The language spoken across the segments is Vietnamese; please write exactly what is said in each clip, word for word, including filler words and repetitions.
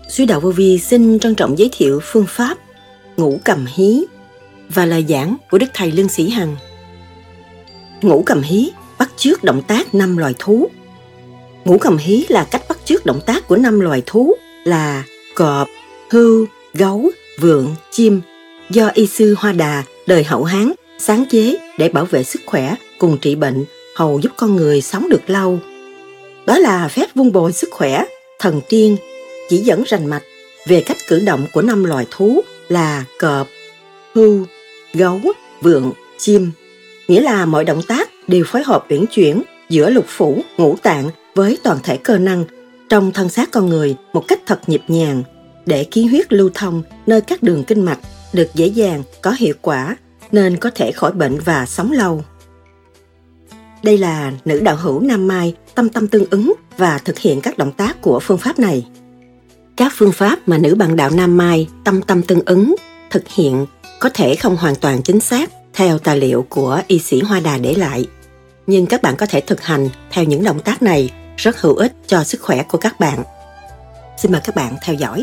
Suy Đạo Vô Vi xin trân trọng giới thiệu phương pháp ngũ cầm hí và lời giảng của Đức Thầy Lương Sĩ Hằng. Ngũ cầm hí bắt chước động tác năm loài thú. Ngũ cầm hí là cách bắt chước động tác của năm loài thú là cọp, hươu, gấu, vượn, chim, do y sư Hoa Đà đời Hậu Hán sáng chế để bảo vệ sức khỏe cùng trị bệnh, hầu giúp con người sống được lâu. Đó là phép vun bồi sức khỏe, thần tiên, chỉ dẫn rành mạch về cách cử động của năm loài thú là cọp, hươu, gấu, vượn, chim. Nghĩa là mọi động tác đều phối hợp uyển chuyển giữa lục phủ, ngũ tạng với toàn thể cơ năng trong thân xác con người một cách thật nhịp nhàng, để khí huyết lưu thông nơi các đường kinh mạch được dễ dàng có hiệu quả, nên có thể khỏi bệnh và sống lâu. Đây là nữ đạo hữu Nam Mai tâm tâm tương ứng và thực hiện các động tác của phương pháp này. Các phương pháp mà nữ bạn đạo Nam Mai tâm tâm tương ứng thực hiện có thể không hoàn toàn chính xác theo tài liệu của y sĩ Hoa Đà để lại, nhưng các bạn có thể thực hành theo những động tác này rất hữu ích cho sức khỏe của các bạn. Xin mời các bạn theo dõi.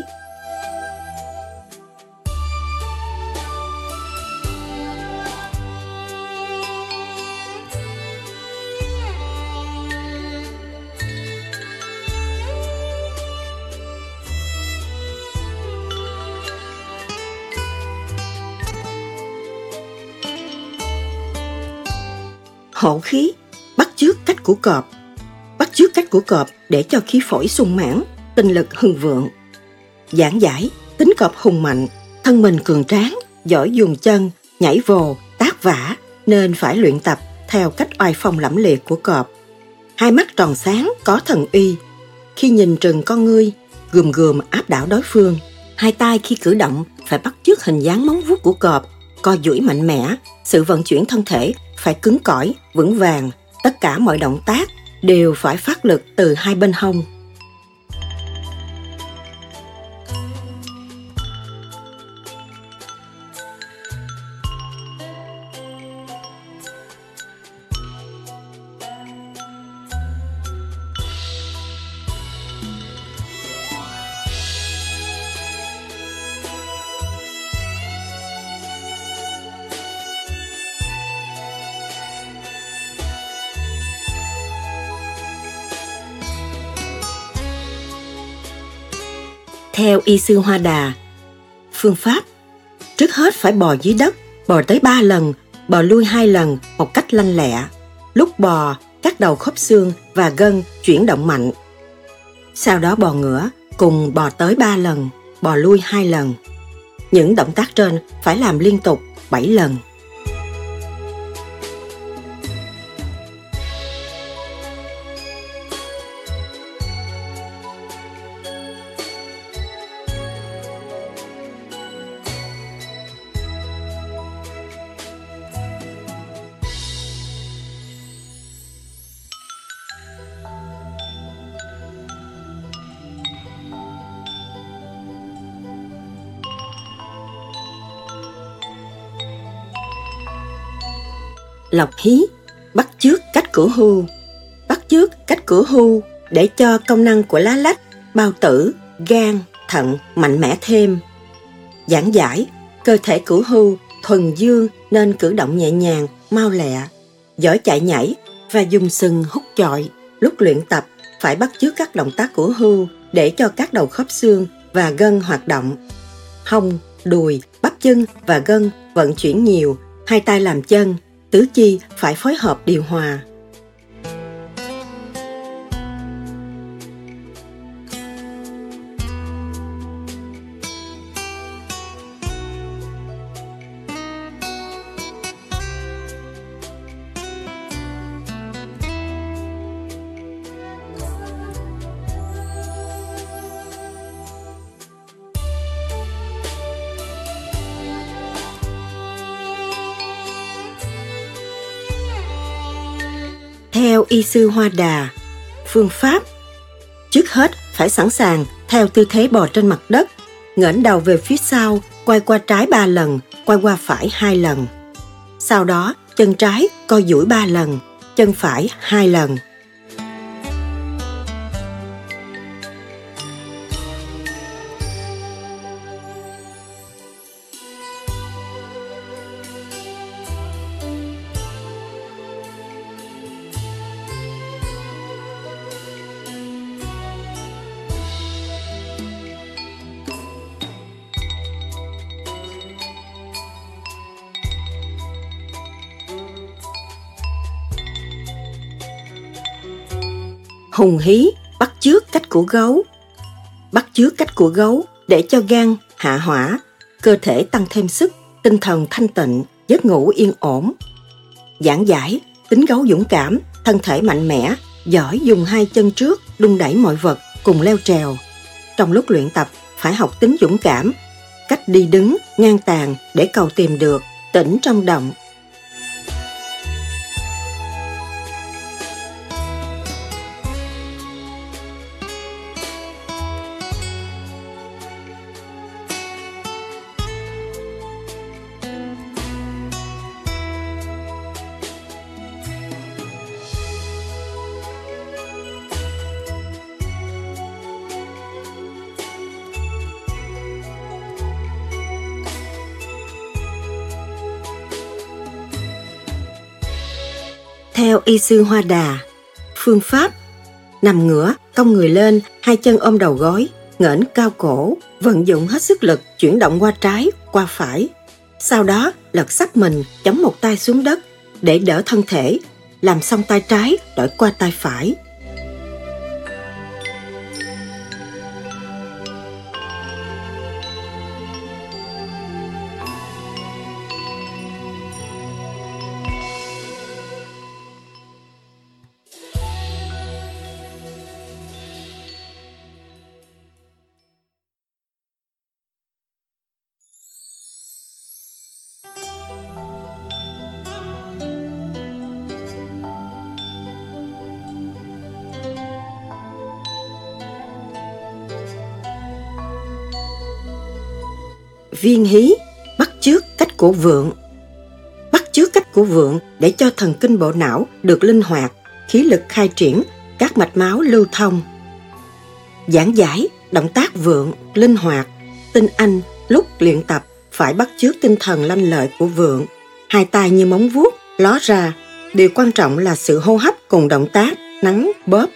Hộ khí, bắt chước cách của cọp. Bắt chước cách của cọp để cho khí phổi sung mãn, tinh lực hưng vượng. Giảng giải, tính cọp hùng mạnh, thân mình cường tráng, giỏi dùng chân, nhảy vồ, tác vả, nên phải luyện tập theo cách oai phong lẫm liệt của cọp. Hai mắt tròn sáng, có thần uy. Khi nhìn trừng con ngươi, gườm gườm áp đảo đối phương. Hai tay khi cử động phải bắt chước hình dáng móng vuốt của cọp, co duỗi mạnh mẽ. Sự vận chuyển thân thể phải cứng cỏi, vững vàng. Tất cả mọi động tác đều phải phát lực từ hai bên hông. Theo y sư Hoa Đà, phương pháp trước hết phải bò dưới đất, bò tới ba lần, bò lui hai lần một cách lanh lẹ. Lúc bò, các đầu khớp xương và gân chuyển động mạnh. Sau đó bò ngửa, cùng bò tới ba lần, bò lui hai lần. Những động tác trên phải làm liên tục bảy lần. Lọc hí, bắt chước cách của hươu. Bắt chước cách của hươu để cho công năng của lá lách, bao tử, gan, thận mạnh mẽ thêm. Giảng giải, cơ thể của hươu thuần dương nên cử động nhẹ nhàng, mau lẹ, giỏi chạy nhảy và dùng sừng hút chọi. Lúc luyện tập phải bắt chước các động tác của hươu để cho các đầu khớp xương và gân hoạt động. Hông, đùi, bắp chân và gân vận chuyển nhiều, hai tay làm chân, tứ chi phải phối hợp điều hòa. Theo y sư Hoa Đà, phương pháp trước hết phải sẵn sàng theo tư thế bò trên mặt đất, ngẩng đầu về phía sau, quay qua trái ba lần, quay qua phải hai lần. Sau đó, chân trái co duỗi ba lần, chân phải hai lần. Hùng hí, bắt chước cách của gấu. Bắt chước cách của gấu để cho gan hạ hỏa, cơ thể tăng thêm sức, tinh thần thanh tịnh, giấc ngủ yên ổn. Giảng giải, tính gấu dũng cảm, thân thể mạnh mẽ, giỏi dùng hai chân trước đung đẩy mọi vật cùng leo trèo. Trong lúc luyện tập phải học tính dũng cảm, cách đi đứng ngang tàn để cầu tìm được tĩnh trong động. Theo y sư Hoa Đà, phương pháp: nằm ngửa, cong người lên, hai chân ôm đầu gối, ngẩng cao cổ, vận dụng hết sức lực chuyển động qua trái, qua phải. Sau đó lật sắp mình, chống một tay xuống đất để đỡ thân thể, làm xong tay trái đổi qua tay phải. Viên hí, bắt chước cách của vượn. Bắt chước cách của vượn để cho thần kinh bộ não được linh hoạt, khí lực khai triển, các mạch máu lưu thông. Giảng giải, động tác vượn, linh hoạt, tinh anh lúc luyện tập phải bắt chước tinh thần lanh lợi của vượn. Hai tay như móng vuốt, ló ra. Điều quan trọng là sự hô hấp cùng động tác, nắn, bóp.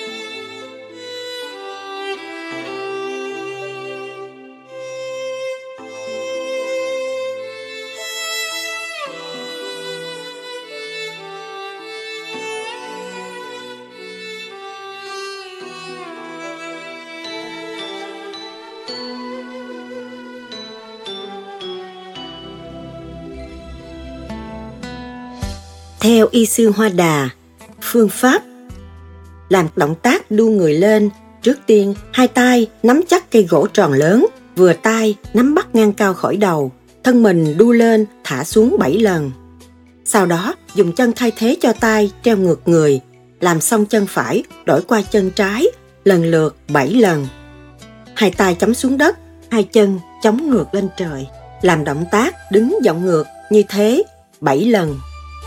Theo y sư Hoa Đà, phương pháp: làm động tác đu người lên. Trước tiên, hai tay nắm chắc cây gỗ tròn lớn, vừa tay nắm bắt ngang cao khỏi đầu, thân mình đu lên, thả xuống bảy lần. Sau đó, dùng chân thay thế cho tay treo ngược người, làm xong chân phải đổi qua chân trái, lần lượt bảy lần. Hai tay chống xuống đất, hai chân chống ngược lên trời, làm động tác đứng vọng ngược như thế bảy lần.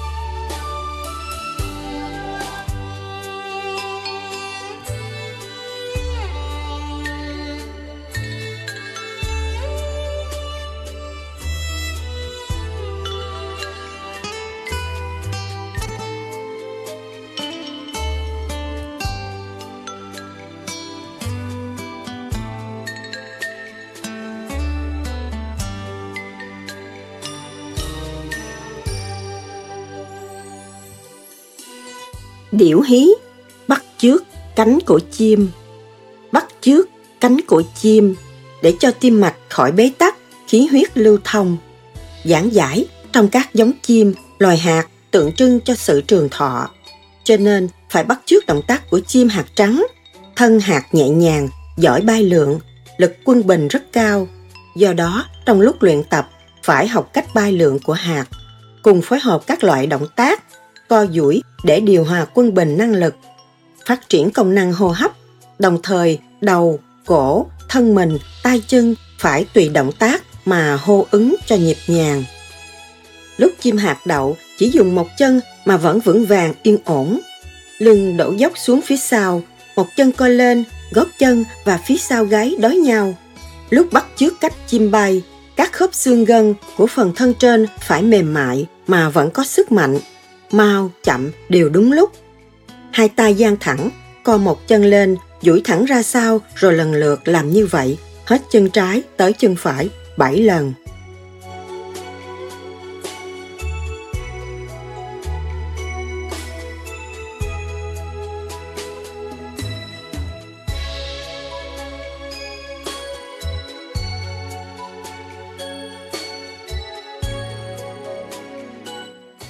Điểu hí, bắt chước cánh của chim. Bắt chước cánh của chim để cho tim mạch khỏi bế tắc, khí huyết lưu thông. Giảng giải, trong các giống chim, loài hạt tượng trưng cho sự trường thọ, cho nên phải bắt chước động tác của chim hạt trắng. Thân hạt nhẹ nhàng, giỏi bay lượn, lực quân bình rất cao. Do đó, trong lúc luyện tập, phải học cách bay lượn của hạt, cùng phối hợp các loại động tác, co duỗi để điều hòa quân bình năng lực, phát triển công năng hô hấp, đồng thời đầu, cổ, thân mình, tay chân phải tùy động tác mà hô ứng cho nhịp nhàng. Lúc chim hạt đậu chỉ dùng một chân mà vẫn vững vàng yên ổn. Lưng đổ dốc xuống phía sau, một chân co lên, gót chân và phía sau gáy đối nhau. Lúc bắt chước cách chim bay, các khớp xương gân của phần thân trên phải mềm mại mà vẫn có sức mạnh, mau, chậm đều đúng lúc. Hai tay dang thẳng, co một chân lên, duỗi thẳng ra sau rồi lần lượt làm như vậy, hết chân trái tới chân phải bảy lần.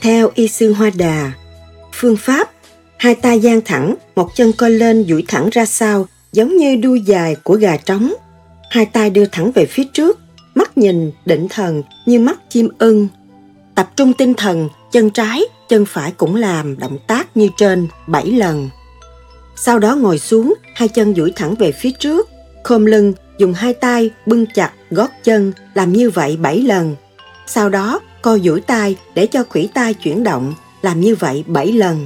Theo y sư Hoa Đà, phương pháp hai tay dang thẳng, một chân co lên duỗi thẳng ra sau, giống như đuôi dài của gà trống. Hai tay đưa thẳng về phía trước, mắt nhìn định thần như mắt chim ưng. Tập trung tinh thần, chân trái, chân phải cũng làm động tác như trên bảy lần. Sau đó ngồi xuống, hai chân duỗi thẳng về phía trước, khom lưng, dùng hai tay bưng chặt gót chân, làm như vậy bảy lần. Sau đó co duỗi tay để cho khuỷu tay chuyển động, làm như vậy bảy lần.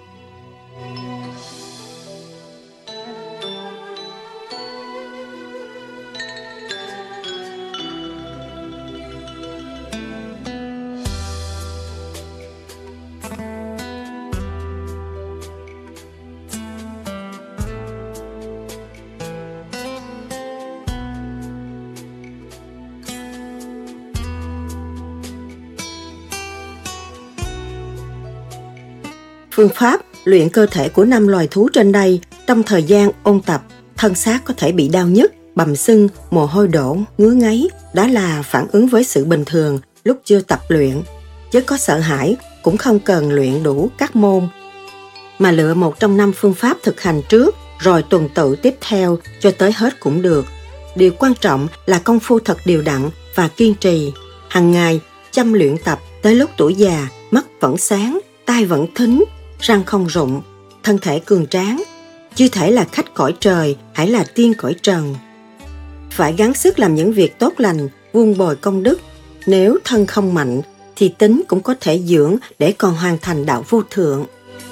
Phương pháp luyện cơ thể của năm loài thú trên đây, trong thời gian ôn tập, thân xác có thể bị đau nhức, bầm sưng, mồ hôi đổ, ngứa ngáy. Đó là phản ứng với sự bình thường lúc chưa tập luyện. Chứ có sợ hãi cũng không cần luyện đủ các môn, mà lựa một trong năm phương pháp thực hành trước, rồi tuần tự tiếp theo cho tới hết cũng được. Điều quan trọng là công phu thật đều đặn và kiên trì. Hàng ngày chăm luyện tập, tới lúc tuổi già, mắt vẫn sáng, tai vẫn thính, răng không rụng, thân thể cường tráng. Chưa thể là khách cõi trời, hãy là tiên cõi trần. Phải gắng sức làm những việc tốt lành, vun bồi công đức. Nếu thân không mạnh, thì tính cũng có thể dưỡng để còn hoàn thành đạo vô thượng.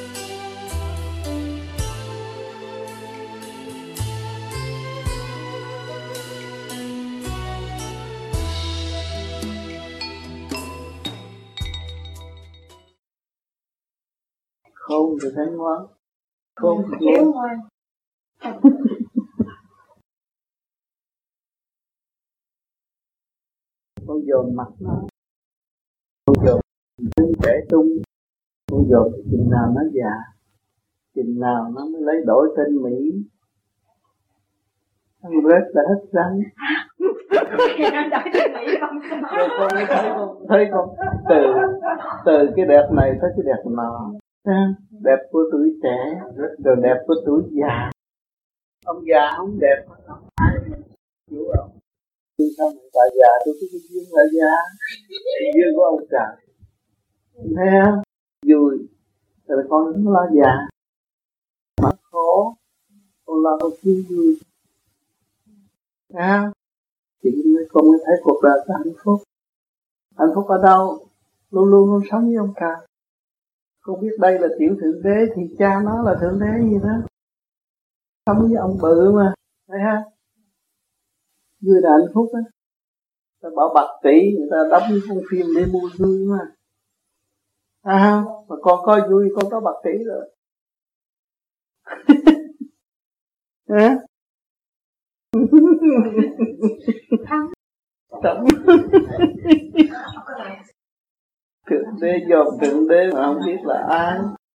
Khôn thì thấy ngoan, khôn thì khéo ngoan. Con dồn mặt nó, con dồn thân trẻ tung, con dồn chừng nào nó già, chừng nào nó mới lấy đổi tên Mỹ. Thằng rết là hết răng. Rồi con mới thấy con, thấy con từ, từ cái đẹp này tới cái đẹp nọ. Đẹp của tuổi trẻ, rồi đẹp của tuổi già. Ông già không đẹp, không ai chịu không? Tôi sao mình tại già, tôi có cái duyên là già, duyên của ông trời. Thấy không? Vui, rồi con nó lo già, mà khổ, con lo con vui vui. Thấy không? Chỉ con mới thấy cuộc đời là hạnh phúc. Hạnh phúc ở đâu? Luôn luôn luôn sống với ông trời. Con biết đây là tiểu thượng đế thì cha nó là thượng đế gì đó. Sống với ông bự mà. Thấy ha? Vui là hạnh phúc á. Ta bỏ bạc tỷ người ta đóng trong phim để mua vui mà. À không? Mà con coi vui con có bạc tỷ rồi. Hả? Thắng. Thượng đế dòm thượng đế mà không biết là ai.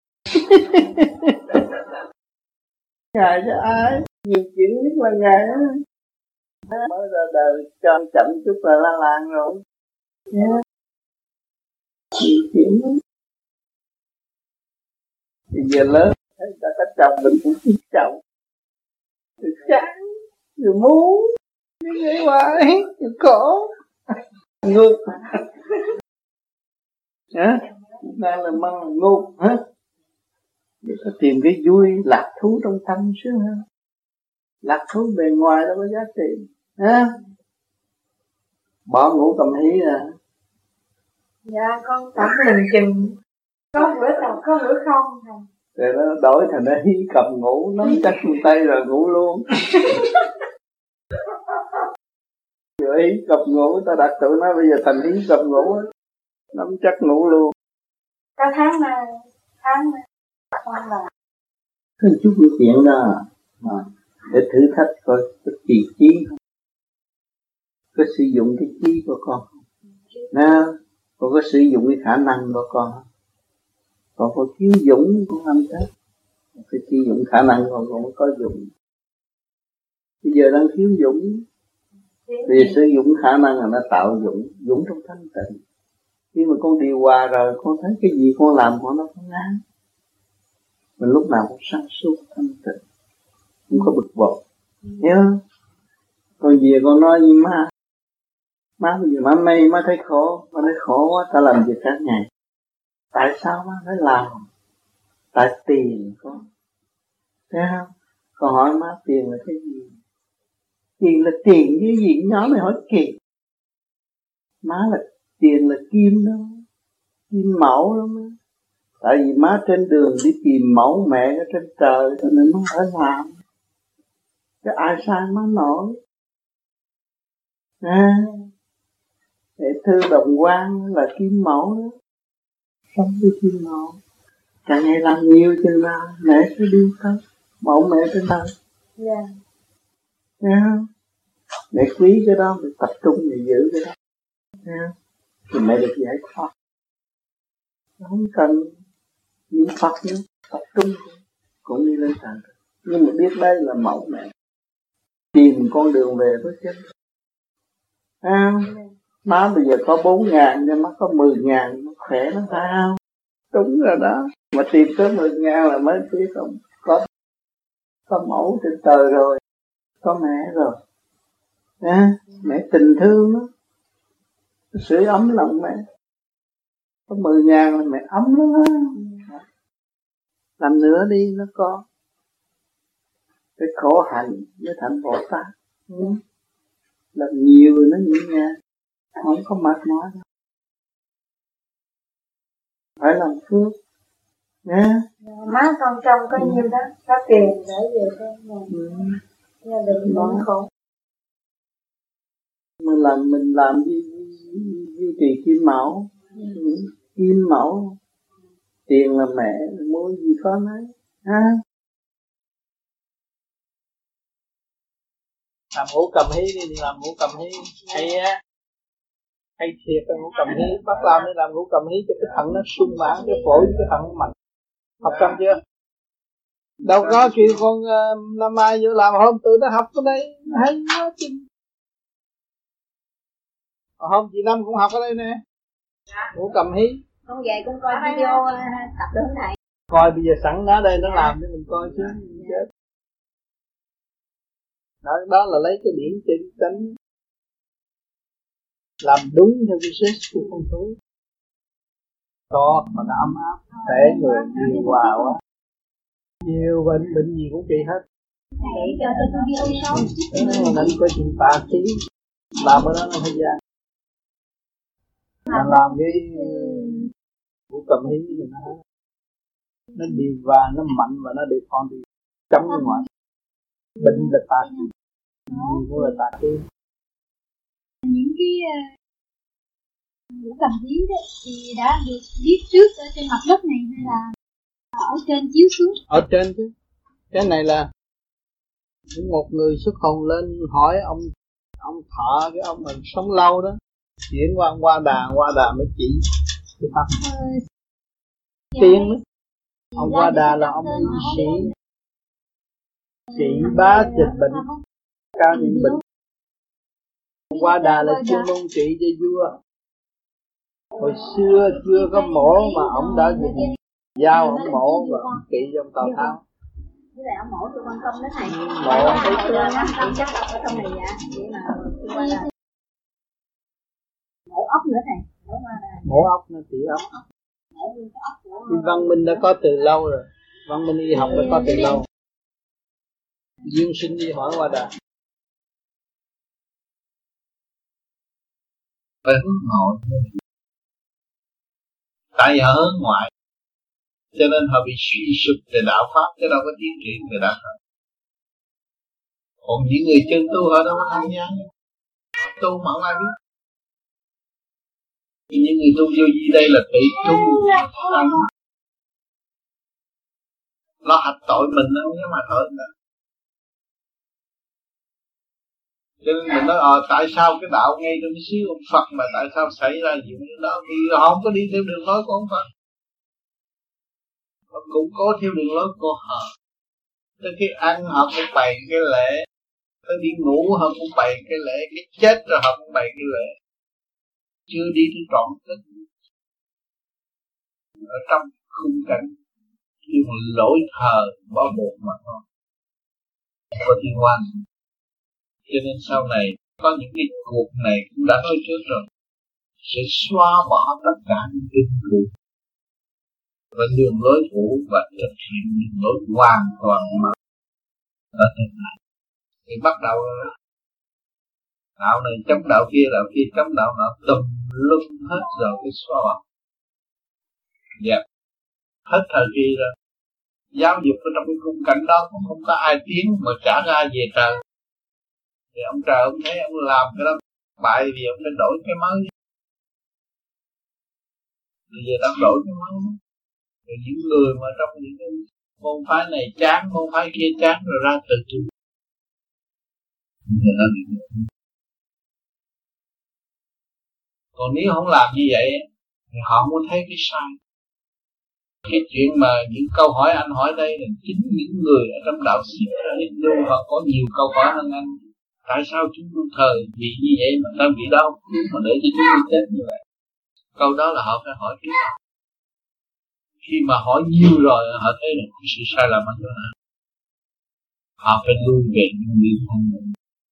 Ngài cho ai? Nhiều chuyện nhất là Ngài á. Mới ra đời cho chậm chút là la làng rồi. Yeah. Nhiều chuyện lắm. Thì giờ lớn thấy ta có chồng mình cũng thích chồng. Thì chán, thì muốn, thì nghĩ hoài, thì khổ. Ngược. Hả? Đang là mong ngu hả? Để có tìm cái vui lạc thú trong tâm sướng hơn. Lạc thú bề ngoài đâu có giá trị hả? Bỏ ngủ cầm hí à? Dạ con tập mình chừng có bữa tập có bữa không thầy. Rồi nó đổi thành nó hí cầm ngủ, nắm chắc tay rồi ngủ luôn. Rồi hí cầm ngủ, ta đặt tụi nó bây giờ thành hí cầm ngủ, nắm chắc ngủ luôn. Có tháng mà tháng mà con là có chút cái chuyện đó mà để thử thách coi có trì trí không, có sử dụng cái trí của con nè, con có sử dụng cái khả năng của con không, con có thiếu dũng con làm thế, phải sử dụng khả năng con con mới có dụng. Bây giờ đang thiếu dũng, vì sử dụng khả năng là nó tạo dũng, dũng trong thanh tịnh. Khi mà con điều hòa rồi, con thấy cái gì con làm con nó không ngán. Mình lúc nào cũng sáng suốt, thanh tịnh, không có bực bội. Nhớ, còn về con nói với má, má bây giờ má mây, má thấy khổ, má thấy khổ quá, ta làm việc cả ngày. Tại sao má phải làm? Tại tiền con. Thấy không? Con hỏi má tiền là cái gì? Tiền là tiền cái gì? Nhỏ mày hỏi tiền. Má là tiền là kim đó, kim mẫu đó má. Tại vì má trên đường đi tìm mẫu mẹ ở trên trời, cho nên má phải làm. Cái ai sai má nổi. À, để thư đồng quan là kim mẫu đó, sống với kim mẫu. Càng ngày làm nhiều chừng nào mẹ sẽ đi tới mẫu mẹ trên đời. Dạ. Nghe không? Mẹ quý cái đó, mẹ tập trung để giữ cái đó. Nghe không? Thì mẹ được giải thoát. Không cần niệm Phật nữa, tập trung cũng đi lên trời. Nhưng mà biết đây là mẫu mẹ, tìm con đường về với chân. À, má bây giờ có bốn ngàn nhưng má có mười ngàn, nó khỏe lắm phải không? Đúng rồi đó. Mà tìm tới mười ngàn là mới biết không? Có, có mẫu trên trời rồi, có mẹ rồi. À, mẹ tình thương đó, sưởi ấm lòng mẹ. Có mười ngàn là mẹ ấm lắm đó. Làm nữa đi nó có. Cái khổ hạnh mới thành Bồ Tát. Ừ. Làm nhiều nó nhẹ nhàng, không có mệt mỏi đâu. Phải làm phước. Nghe. Má con trong có ừ. nhiêu đó, có tiền để về con nhà. Ừ. Gia đình nó khổ. Mình làm mình làm duy, duy, duy trì kim mẫu. Ừ. Kim mẫu. Tiền là mẹ, mua gì có nấy. Ha. Làm ngũ cầm hí đi, đi làm ngũ cầm hí hay á, hay thiệt là ngũ cầm hí. Bác làm đi làm ngũ cầm hí cho cái thận nó sung mãn, cái phổi cái thận nó mạnh. Học xong chưa? Đâu có chuyện con uh, năm mai vô làm hôm tự nó học ở đây hay quá chứ. Hôm chị Năm cũng học ở đây nè, ngũ cầm hí. Con về con coi video tập được này. Coi bây giờ sẵn nó đây nó làm để mình coi chứ. Chết. Đó, đó là lấy cái điểm chân chánh, làm đúng theo cái xét của con thú. Đó mà nó ấm áp, khỏe người điều hòa quá. Nhiều bệnh bệnh gì cũng trị hết. Để cho tôi video xong. Đó, nên có chuyện tà khí làm ở đó nó phải gian. Mà làm cái của cầm hí thì nó nó điều hòa, nó mạnh và nó để con đi chống cái ngoại. Bệnh là tà khí, nhiều cũng là tà khí. Những cái ngũ cầm hí đó thì đã được viết trước ở trên mặt đất này hay là ở trên chiếu xuống? Ở trên chứ. Cái này là một người xuất hồn lên hỏi ông ông thọ, cái ông mình sống lâu đó, chuyển qua qua đà qua đà mới chỉ cái pháp ờ, tiên đó. Ông qua đà là ông y sĩ trị bá dịch bệnh, cao những bệnh. Ông qua đà là chuyên môn trị cho vua. Hồi xưa chưa có mổ mà ông đã dùng dao ông mổ và ông trị cho ông Tào Tháo. Với lại ông mổ cho quan công đó thầy. Mổ thấy tôi chắc đọc ở trong này vậy. Vậy mà qua là mổ ốc nữa thầy. Mổ ốc nó trị ốc. Thì văn minh đã có từ lâu rồi, văn minh y học đã có từ lâu. Duyên sinh đi hỏi qua đà. Phải hướng nội. Tại vì họ hướng ngoại, cho nên họ bị suy sụp về đạo pháp, chứ đâu có tiến triển về đạo pháp. Còn những người chân tu họ đâu có tham gia, tu mà không ai biết. Những người tu vô vi đây là tự tu, nó hạch tội mình đâu, nhưng mà tội mình. Cho nên mình nói, ờ, tại sao cái đạo ngay trong cái xứ ông Phật mà tại sao xảy ra chuyện đó? Vì họ không có đi theo đường lối của ông Phật. Họ cũng có theo đường lối của họ. Tới khi ăn họ cũng bày cái lễ, tới đi ngủ họ cũng bày cái lễ, cái chết rồi họ cũng bày cái lễ. Chưa đi tới trọn tất. ở trong khung cảnh khi mà lỗi thờ bao bột mà thôi, không có thiên quan. Cho nên sau này có những cái cuộc này cũng đã nói trước rồi, sẽ xóa bỏ tất cả những cái cuộc và đường lối cũ và thực hiện đường lối hoàn toàn mới ở tương lai. Thì bắt đầu đạo này chống đạo kia, đạo kia chống đạo nọ, tùm lum hết rồi cái xóa bỏ. Dạ, hết thời kỳ rồi. Giáo dục ở trong cái khung cảnh đó cũng không có ai tiến mà trả ra về trời. Thì ông trời ông thấy ông làm cái đó bại vì ông phải đổi cái mới. Bây giờ đang đổi cái mới. Rồi những người mà trong những cái môn phái này chán, môn phái kia chán rồi ra tự tu. Còn nếu không làm như vậy thì họ muốn thấy cái sai. Cái chuyện mà những câu hỏi anh hỏi đây là chính những người ở trong đạo Sikh Hindu họ có nhiều câu hỏi hơn anh. Tại sao chúng tôi thờ vì như vậy mà ta bị đau mà để cho chúng tôi chết như vậy? Câu đó là họ phải hỏi trước. Khi mà hỏi nhiều rồi họ thấy là cái sự sai lầm ở chỗ nào, họ phải lui về những điều không đúng.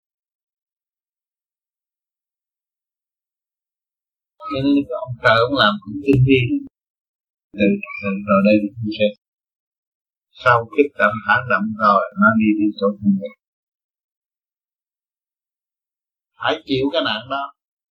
Cho nên ông trời ông làm cũng tinh vi. Từ từ rồi đây mình sẽ sau kích động phản động rồi nó đi đi chỗ thành vực. Phải chịu cái nạn đó.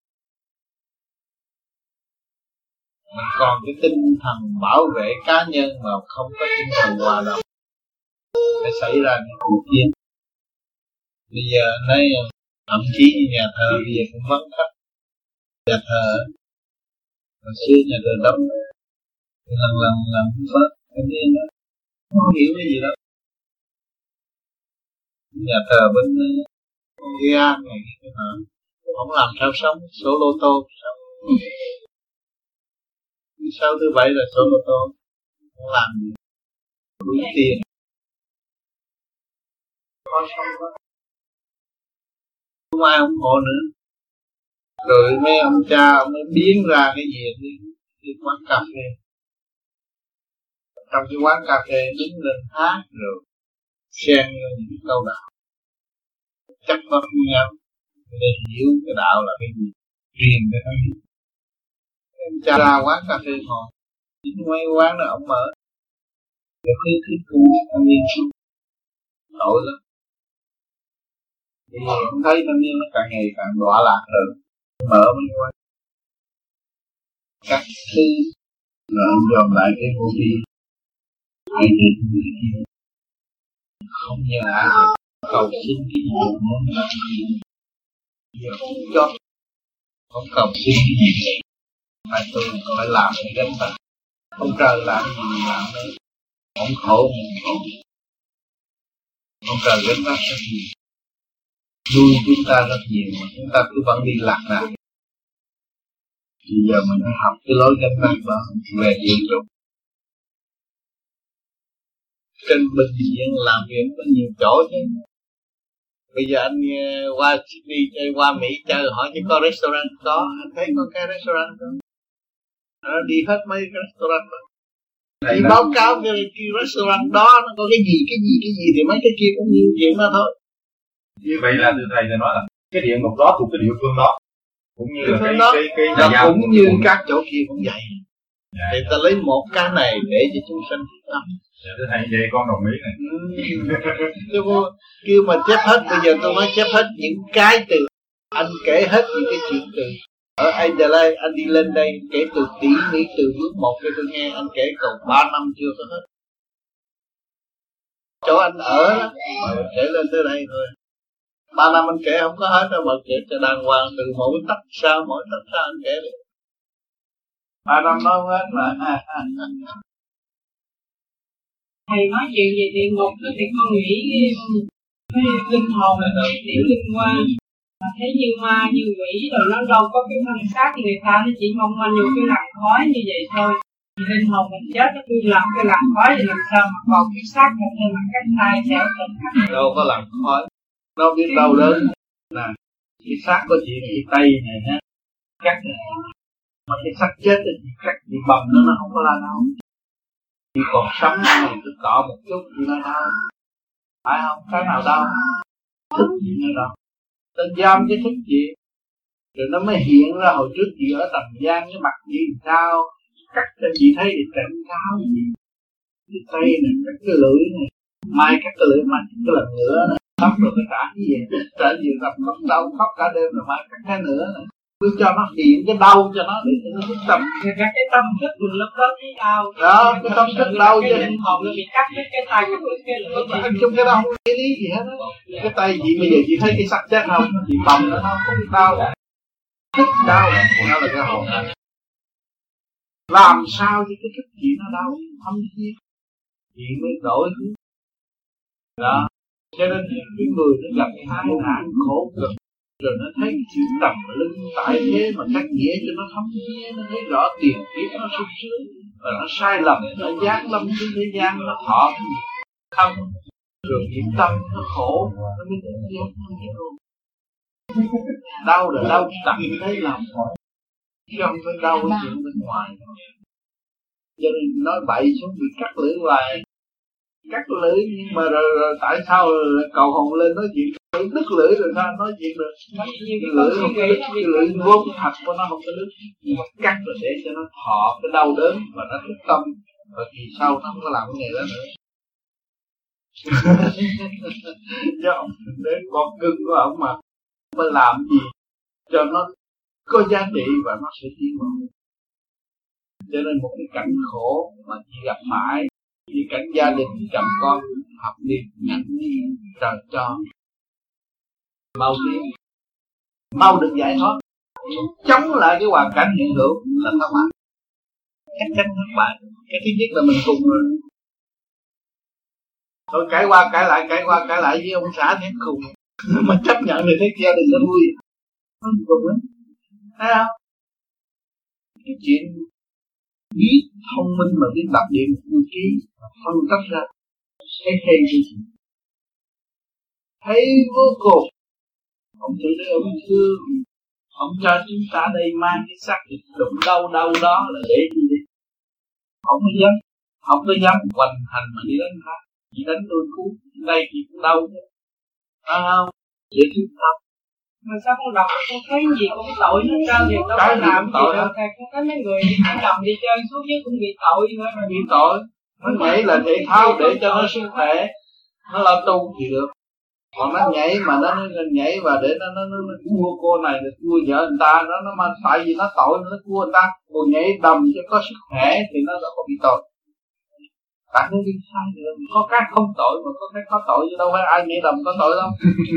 Mình còn cái tinh thần bảo vệ cá nhân mà không có tinh thần hòa đồng sẽ xảy ra những cuộc chiến. Bây giờ nói thậm chí nhà thờ bây giờ cũng vắng khách. Nhà thờ hồi xưa nhà thờ đông lần lần lần phớt cái gì đó không hiểu cái gì đó. Nhà thờ bên Gia này cái hả không làm sao sống, số lô tô sống. Sau thứ bảy là số lô tô không làm gì đủ tiền có sống đó không ai ủng hộ nữa. Rồi mấy ông cha ông mới biến ra cái gì đi, đi quán cà phê. Trong cái quán cà phê đứng lên hát rồi xen những câu đạo chắc có nhau để hiểu cái đạo là cái gì, truyền cho nó hiểu. Em cha ra quán cà phê ngồi, những mấy quán đó ông mở, rồi khi khi cùng thanh niên xuống, tội lắm. Thì ông thấy thanh niên nó càng ngày càng đọa lạc rồi, mở mấy quán, các thứ, rồi ông dòm lại cái vô vi, ai được người kia, không nhờ ai được. Cầu xin cái gì muốn làm gì giờ không cho, không cầu xin cái gì phải tôi phải làm cái gánh vác, không trời làm gì mình làm đấy, không khổ mình khổ, không trời gánh vác rất nhiều, nuôi chúng ta rất nhiều mà chúng ta cứ vẫn đi lạc lạc. Bây giờ mình phải học cái lối gánh vác đó về dự trục. Trên bệnh viện làm việc có nhiều chỗ chứ. Bây giờ anh uh, qua Sydney chơi, qua Mỹ chơi hỏi chứ có restaurant có, anh thấy có cái restaurant không? Nó đi hết mấy cái restaurant đó. Thì báo cáo cái, cái restaurant đó nó có cái gì, cái gì, cái gì thì mấy cái kia cũng nhiều chuyện đó thôi. Như vậy là từ thầyจะnói là cái địa ngục đó thuộc cái địa phương đó, cũng như cái là cái, đó, cái, cái, cái cái cũng như cũng... các chỗ kia cũng vậy. Dạ. Thì ta lấy một cái này để cho chúng sanh thức tâm. Dạ, thưa thầy vậy con đồng ý này. Tôi kêu mà chép hết, bây giờ tôi nói chép hết những cái từ, anh kể hết những cái chuyện từ. Ở Adelaide anh đi lên đây kể từ tỉ mỉ từ bước một cho tôi nghe, anh kể cầu ba năm chưa có hết. Chỗ anh ở đó, mà kể lên tới đây thôi. Ba năm anh kể không có hết đâu, mà kể cho đàng hoàng từ mỗi tấc sao mỗi tấc sao anh kể được. Ba năm nói hết mà. Thầy nói chuyện về địa ngục đó thì con nghĩ cái linh hồn là được tiểu linh qua, mà thấy như ma như quỷ rồi nó đâu có cái thân xác người ta, nó chỉ mong manh vô cái làn khói như vậy thôi. Thì linh hồn mình chết nó cứ làm cái làn khói thì làm sao mà còn cái xác mình hay là cái tay xẻo chân khác. Đâu có làn khói, nó biết đâu đến nè, cái xác có chuyện cái tay này ha, cắt này, Mà cái xác chết thì chỉ cắt bị bầm nó nó không có là đau. Chỉ còn sống thì cứ cọ một chút thì nó đau. Phải không? Cái nào đau? Thức gì nó đau. Ta giam cái thức gì? Rồi nó mới hiện ra hồi trước chị ở tầng gian cái mặt gì sao? Cắt cho chị thấy thì cảnh cáo gì? Cái tay này, cắt cái lưỡi này. Mai cắt cái lưỡi, mai cắt cái lần nữa này. Khóc rồi phải trả cái gì? Trả giường nằm khóc đau, khóc cả đêm rồi mai cắt cái nữa này. Cứ cho nó hiện cái đau cho nó để cho nó thức tâm. Các cái tâm thức mình lúc đó thấy đau. Đó, cái tâm thức đau chứ. Cái linh hồn nó bị cắt hết cái tay, cắt hết cái lưỡi. Anh chung cái đó không có lý gì hết á. Cái tay chị bây giờ chị thấy cái sắc chết không? Chị bầm nó không biết đau. Thức đau, nó là cái hồn này. Làm sao cho cái thức chị nó đau? Không biết. Chị mới đổi hướng. Đó. Cho nên cái người nó gặp hai nạn khổ cực. Rồi nó thấy cái chữ trầm lưng tại thế mà cách nghĩa cho nó thấm thía, nó thấy rõ tiền kiếp nó sung sướng. Và nó sai lầm, nó giáng lâm trên thế gian, nó thọ cái gì không. Rồi niệm tâm nó khổ, nó mới được giác nó hiểu luôn. Đau là đau tận thấy lòng, chứ không phải đau cái chuyện bên ngoài. Cho nên nói bậy xuống bị cắt lưỡi hoài, cắt lưỡi nhưng mà rồi, rồi tại sao cầu hồn lên nói chuyện đứt lưỡi rồi sao nói chuyện được? Cái lưỡi không có đứt, cái lưỡi vốn thật của nó không có đứt, nhưng mà cắt rồi để cho nó thọ cái đau đớn và nó thức tâm, và kỳ sau nó không có làm cái nghề đó nữa. Chứ ông đến con cưng của ông mà phải làm gì cho nó có giá trị và nó sẽ tiến bộ. Cho nên một cái cảnh khổ mà chị gặp phải, như cảnh gia đình chồng con học đi nhận đi trời cho mau tiến, mau được giải thoát, chống lại cái hoàn cảnh hiện hữu là thất bại, chắc chắn thất bại. Cái thứ nhất là mình cùng rồi, rồi cãi qua cãi lại cãi qua cãi lại với ông xã thì cùng mà chấp nhận được thế gia đình nó vui, nó cùng lắm, thấy không? Cái chuyện biết thông minh mà biết đặt điện tiêu ký phân tách ra thấy hay cái gì, thấy vô cùng. Ông tự thấy ông thương, ông cho chúng ta đây mang cái xác thịt đụng đau đau đó là để gì đi? Không có dám, không có dám hoành hành mà đi đánh ta. Chị đánh tôi cứu, đây chị cũng đau chứ, phải không? Để thương tâm. Mà sao con đọc con thấy gì cũng tội hết trơn thì đâu có làm gì đâu. Thầy con thấy mấy người đi ăn đầm đi chơi xuống chứ cũng bị tội nữa. Mà bị tội, nó nhảy là thể thao để cho nó sức khỏe, nó là tu thì được. Còn nó nhảy mà nó, nó nhảy và để nó nó nó, nó cua cô này được cua vợ người ta, nó nó mà tại vì nó tội nó cua người ta, còn nhảy đầm cho có sức khỏe thì nó đâu có bị tội. Bạn nó đi sai được, có cái không tội mà có cái có tội chứ đâu phải ai nhảy đầm có tội đâu.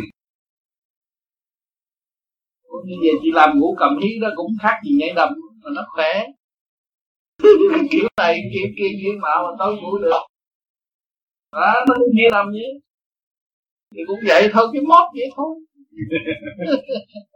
Như vậy chị làm ngủ cầm hí đó cũng khác gì nhảy đầm mà nó khỏe. Kiểu này kiểu kia kiểu mạo mà tối ngủ được. Đó, nó cũng nhảy đầm vậy. Thì cũng vậy thôi, cái mót vậy thôi.